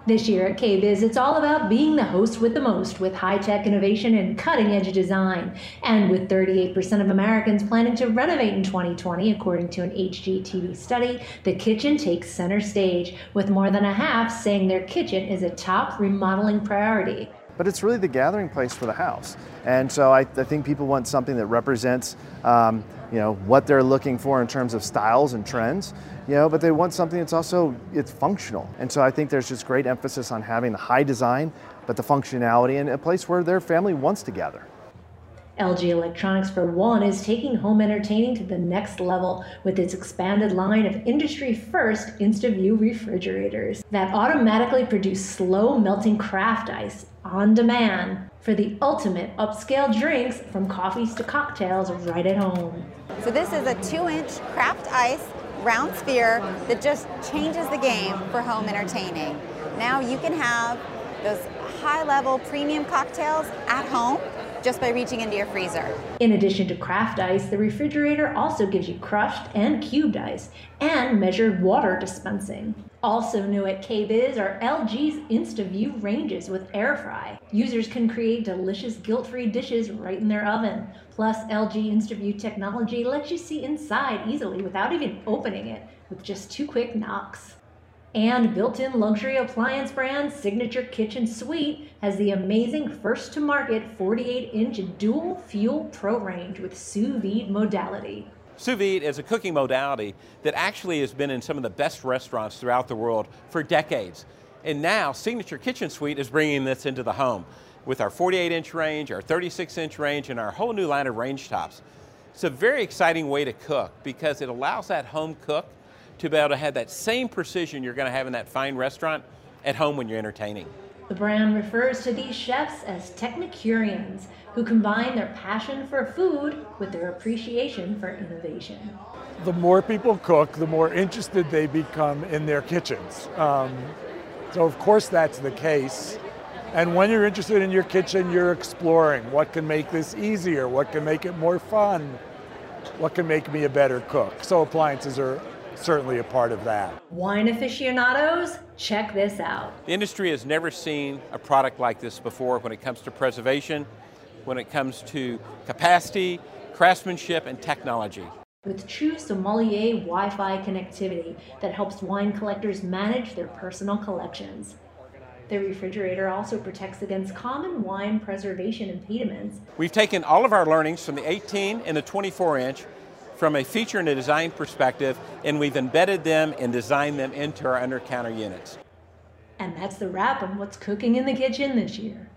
This year at KBIS, it's all about being the host with the most, with high-tech innovation and cutting-edge design. And with 38% of Americans planning to renovate in 2020, according to an HGTV study, the kitchen takes center stage, with more than a half saying their kitchen is a top remodeling priority. But it's really the gathering place for the house. And so I think people want something that represents what they're looking for in terms of styles and trends, but they want something that's also, it's functional. And so I think there's just great emphasis on having the high design, but the functionality and a place where their family wants to gather. LG Electronics, for one, is taking home entertaining to the next level with its expanded line of industry-first InstaView refrigerators that automatically produce slow-melting craft ice on demand for the ultimate upscale drinks, from coffees to cocktails, right at home. So this is a 2-inch craft ice round sphere that just changes the game for home entertaining. Now you can have those high-level premium cocktails at home just by reaching into your freezer. In addition to craft ice, the refrigerator also gives you crushed and cubed ice and measured water dispensing. Also new at KBIS are LG's InstaView ranges with air fry. Users can create delicious guilt-free dishes right in their oven. Plus, LG InstaView technology lets you see inside easily without even opening it, with just 2 quick knocks. And built-in luxury appliance brand Signature Kitchen Suite has the amazing first-to-market 48-inch dual fuel pro range with sous vide modality. Sous vide is a cooking modality that actually has been in some of the best restaurants throughout the world for decades. And now Signature Kitchen Suite is bringing this into the home with our 48-inch range, our 36-inch range, and our whole new line of range tops. It's a very exciting way to cook because it allows that home cook to be able to have that same precision you're going to have in that fine restaurant at home when you're entertaining. The brand refers to these chefs as technicurians, who combine their passion for food with their appreciation for innovation. The more people cook, the more interested they become in their kitchens. So of course that's the case. And when you're interested in your kitchen, you're exploring what can make this easier, what can make it more fun, what can make me a better cook. So appliances are certainly a part of that. Wine aficionados, check this out. The industry has never seen a product like this before when it comes to preservation, when it comes to capacity, craftsmanship, and technology. With true sommelier Wi-Fi connectivity that helps wine collectors manage their personal collections. The refrigerator also protects against common wine preservation impediments. We've taken all of our learnings from the 18 and the 24-inch from a feature and a design perspective, and we've embedded them and designed them into our under-counter units. And that's the wrap on what's cooking in the kitchen this year.